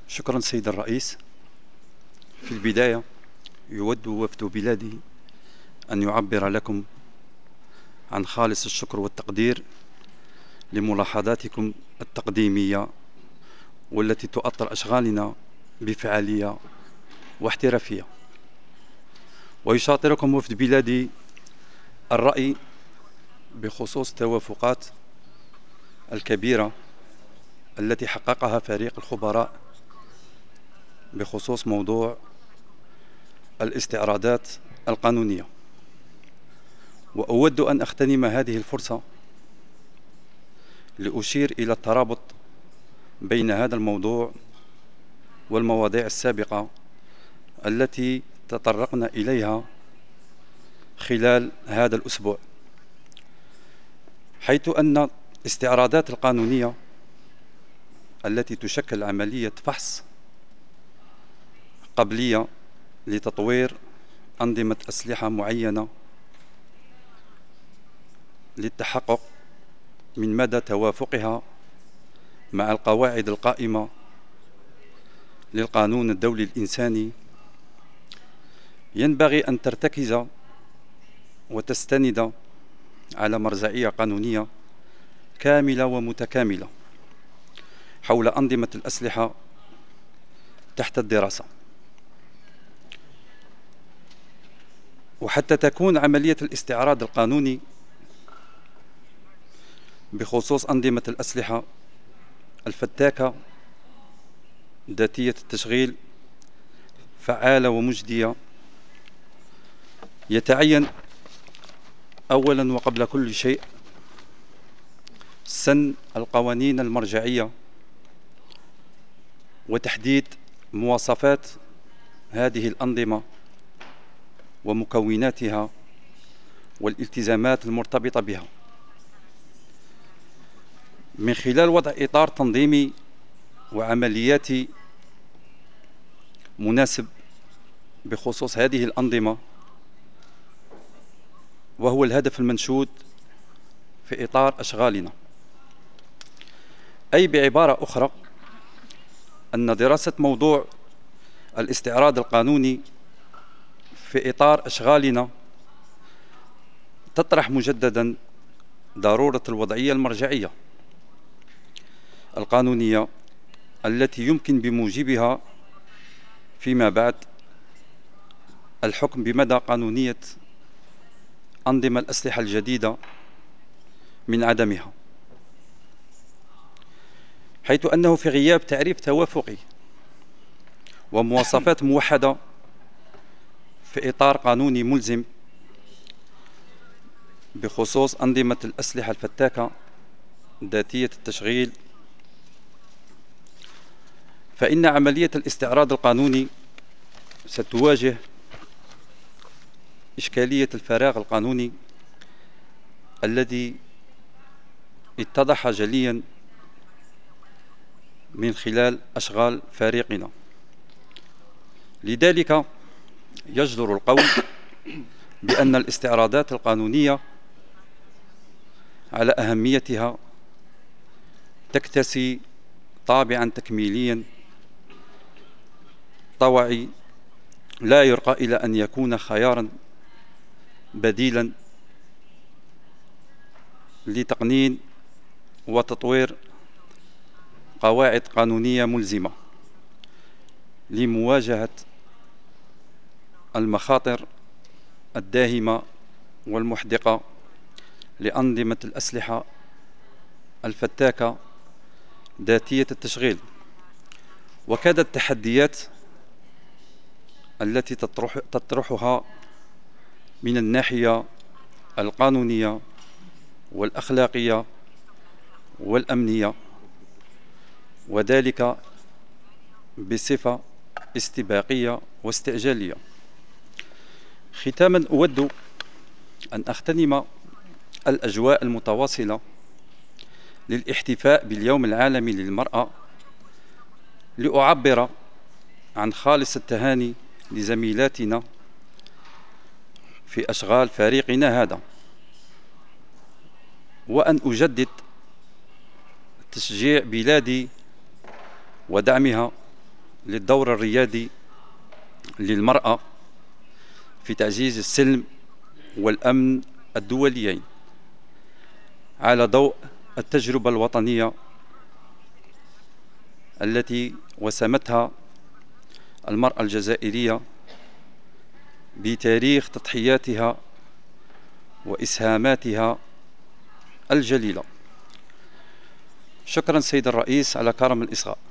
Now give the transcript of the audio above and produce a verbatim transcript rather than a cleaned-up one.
شكرا سيد الرئيس. في البداية يود وفد بلادي أن يعبر لكم عن خالص الشكر والتقدير لملاحظاتكم التقديمية والتي تؤطر أشغالنا بفعالية واحترافية. ويشاطركم وفد بلادي الرأي بخصوص التوافقات الكبيرة التي حققها فريق الخبراء بخصوص موضوع الاستعراضات القانونية. وأود أن أغتنم هذه الفرصة لأشير إلى الترابط بين هذا الموضوع والمواضيع السابقة التي تطرقنا إليها خلال هذا الأسبوع، حيث أن الاستعراضات القانونية التي تشكل عملية فحص قبلية لتطوير أنظمة أسلحة معينة للتحقق من مدى توافقها مع القواعد القائمة للقانون الدولي الإنساني، ينبغي أن ترتكز وتستند على مرجعية قانونية كاملة ومتكاملة حول أنظمة الأسلحة تحت الدراسة. وحتى تكون عملية الاستعراض القانوني بخصوص أنظمة الأسلحة الفتاكة ذاتية التشغيل فعالة ومجدية، يتعين أولا وقبل كل شيء سن القوانين المرجعية وتحديد مواصفات هذه الأنظمة ومكوناتها والالتزامات المرتبطة بها، من خلال وضع إطار تنظيمي وعملياتي مناسب بخصوص هذه الأنظمة، وهو الهدف المنشود في إطار أشغالنا. أي بعبارة أخرى أن دراسة موضوع الاستعراض القانوني في إطار أشغالنا تطرح مجددا ضرورة الوضعية المرجعية القانونية التي يمكن بموجبها فيما بعد الحكم بمدى قانونية أنظمة الأسلحة الجديدة من عدمها، حيث أنه في غياب تعريف توافقي ومواصفات موحدة في إطار قانوني ملزم بخصوص أنظمة الأسلحة الفتاكة ذاتية التشغيل، فإن عملية الاستعراض القانوني ستواجه إشكالية الفراغ القانوني الذي اتضح جليا من خلال أشغال فريقنا. لذلك يجدر القول بأن الاستعراضات القانونية على أهميتها تكتسي طابعا تكميليا طوعي لا يرقى إلى أن يكون خيارا بديلا لتقنين وتطوير قواعد قانونية ملزمة لمواجهة المخاطر الداهمة والمحدقة لأنظمة الأسلحة الفتاكة ذاتية التشغيل، وكذا التحديات التي تطرح تطرحها من الناحية القانونية والأخلاقية والأمنية، وذلك بصفة استباقية واستعجالية. ختاما أود أن أغتنم الأجواء المتواصلة للاحتفاء باليوم العالمي للمرأة لأعبر عن خالص التهاني لزميلاتنا في أشغال فريقنا هذا، وأن أجدد تشجيع بلادي ودعمها للدور الريادي للمرأة في تعزيز السلم والأمن الدوليين على ضوء التجربة الوطنية التي وسمتها المرأة الجزائرية بتاريخ تضحياتها وإسهاماتها الجليلة. شكرا سيد الرئيس على كرم الإصغاء.